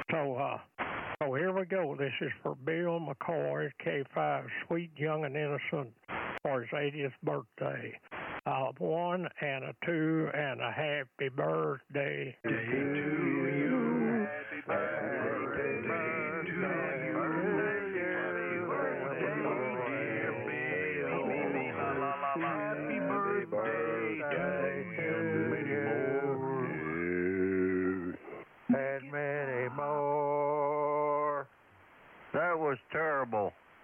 So here we go. This is for Bill McCoy, K5, sweet, young, and innocent, for his 80th birthday. 1 and a 2 and a happy birthday to you. Happy birthday to you. Happy birthday and many more. That was terrible.